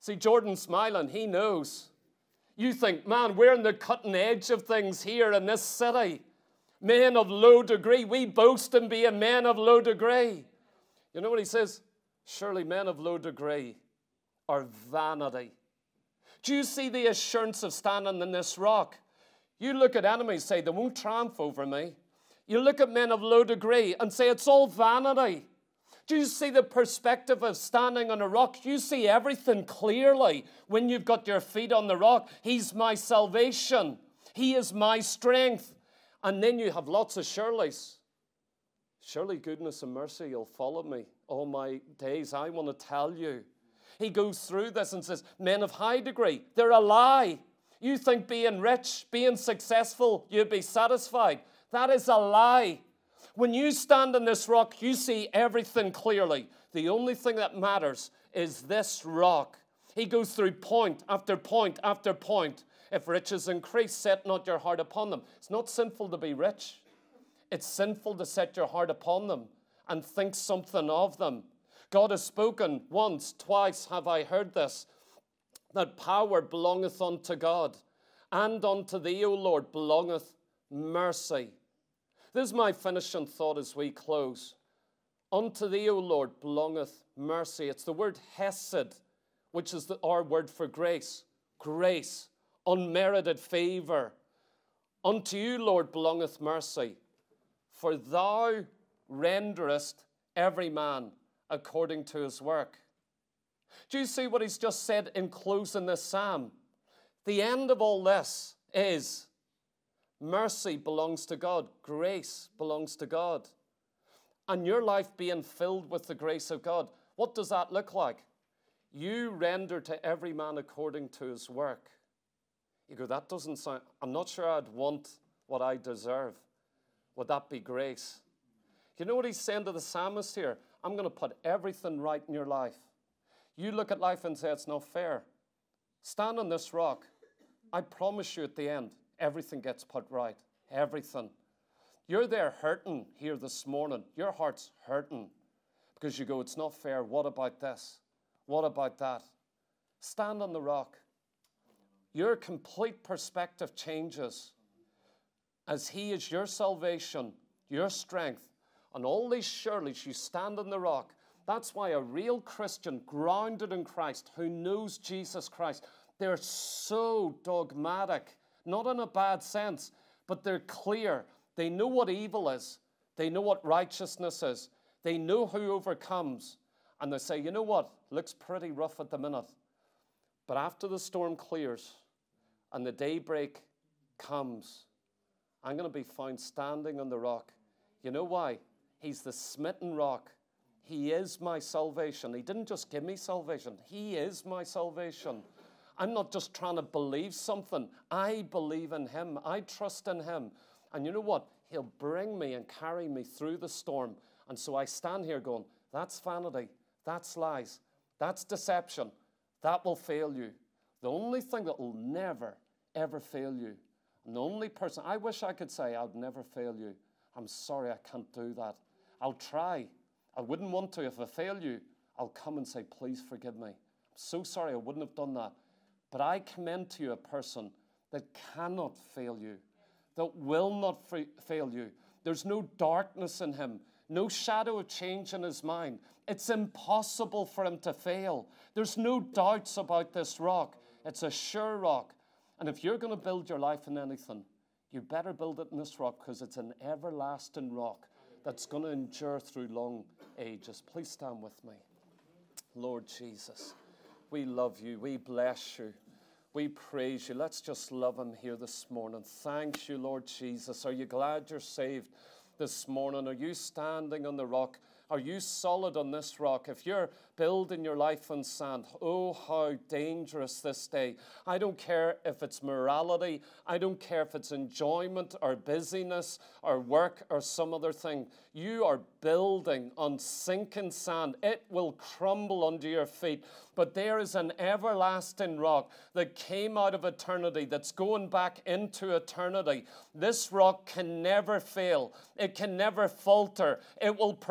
See, Jordan's smiling. He knows. You think, man, we're in the cutting edge of things here in this city. Men of low degree. We boast in being men of low degree. You know what he says? Surely men of low degree are vanity. Do you see the assurance of standing in this rock? You look at enemies, say, they won't triumph over me. You look at men of low degree and say, it's all vanity. Do you see the perspective of standing on a rock? You see everything clearly when you've got your feet on the rock. He's my salvation. He is my strength. And then you have lots of surelys. Surely goodness and mercy will follow me all my days. I want to tell you. He goes through this and says, men of high degree, they're a lie. You think being rich, being successful, you'll be satisfied. That is a lie. When you stand on this rock, you see everything clearly. The only thing that matters is this rock. He goes through point after point after point. If riches increase, set not your heart upon them. It's not sinful to be rich. It's sinful to set your heart upon them and think something of them. God has spoken once, twice have I heard this, that power belongeth unto God, and unto thee, O Lord, belongeth mercy. This is my finishing thought as we close. Unto thee, O Lord, belongeth mercy. It's the word hesed, which is our word for grace. Grace, unmerited favor. Unto you, Lord, belongeth mercy. For thou renderest every man according to his work. Do you see what he's just said in closing this psalm? The end of all this is mercy belongs to God. Grace belongs to God. And your life being filled with the grace of God, what does that look like? You render to every man according to his work. You go, that doesn't sound, I'm not sure I'd want what I deserve. Would that be grace? You know what he's saying to the psalmist here? I'm going to put everything right in your life. You look at life and say, it's not fair. Stand on this rock. I promise you at the end, everything gets put right. Everything. You're there hurting here this morning. Your heart's hurting because you go, it's not fair. What about this? What about that? Stand on the rock. Your complete perspective changes as he is your salvation, your strength, and all these surelys, you stand on the rock. That's why a real Christian grounded in Christ who knows Jesus Christ, they're so dogmatic, not in a bad sense, but they're clear. They know what evil is. They know what righteousness is. They know who overcomes. And they say, you know what? Looks pretty rough at the minute. But after the storm clears and the daybreak comes, I'm going to be found standing on the rock. You know why? He's the smitten rock. He is my salvation. He didn't just give me salvation. He is my salvation. I'm not just trying to believe something. I believe in him. I trust in him. And you know what? He'll bring me and carry me through the storm. And so I stand here going, that's vanity. That's lies. That's deception. That will fail you. The only thing that will never, ever fail you. And the only person, I wish I could say I'd never fail you. I'm sorry, I can't do that. I'll try. I wouldn't want to. If I fail you, I'll come and say, please forgive me. I'm so sorry, I wouldn't have done that. But I commend to you a person that cannot fail you, that will not fail you. There's no darkness in him, no shadow of change in his mind. It's impossible for him to fail. There's no doubts about this rock. It's a sure rock. And if you're going to build your life in anything, you better build it in this rock because it's an everlasting rock that's going to endure through long ages. Please stand with me. Lord Jesus, we love you. We bless you. We praise you. Let's just love him here this morning. Thank you, Lord Jesus. Are you glad you're saved this morning? Are you standing on the rock? Are you solid on this rock? If you're building your life on sand, oh, how dangerous this day. I don't care if it's morality. I don't care if it's enjoyment or busyness or work or some other thing. You are building on sinking sand. It will crumble under your feet. But there is an everlasting rock that came out of eternity, that's going back into eternity. This rock can never fail. It can never falter. It will protect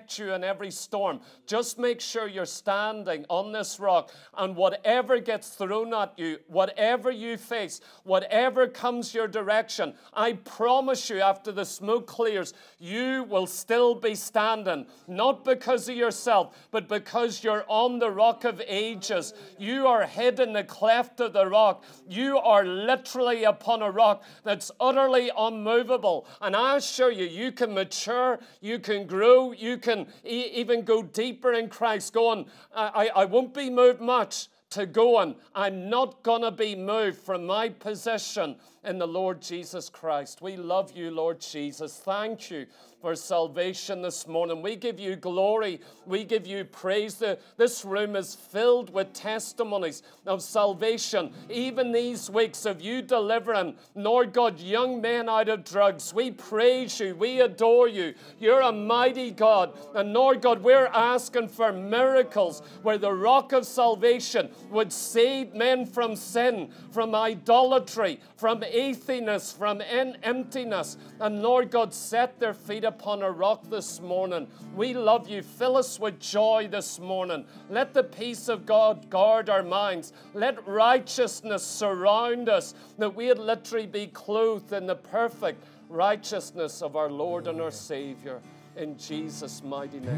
protect you in every storm. Just make sure you're standing on this rock, and whatever gets thrown at you, whatever you face, whatever comes your direction, I promise you after the smoke clears, you will still be standing. Not because of yourself, but because you're on the rock of ages. You are hid in the cleft of the rock. You are literally upon a rock that's utterly unmovable. And I assure you, you can mature, you can grow, you can even go deeper in Christ, going, I won't be moved much, to going, I'm not going to be moved from my position in the Lord Jesus Christ. We love you, Lord Jesus. Thank you for salvation this morning. We give you glory. We give you praise. This room is filled with testimonies of salvation. Even these weeks of you delivering, Lord God, young men out of drugs. We praise you. We adore you. You're a mighty God. And Lord God, we're asking for miracles where the rock of salvation would save men from sin, from idolatry, from atheism, from emptiness. And Lord God, set their feet upon a rock this morning. We love you. Fill us with joy this morning. Let the peace of God guard our minds. Let righteousness surround us, that we'd literally be clothed in the perfect righteousness of our Lord and our Savior. In Jesus' mighty name.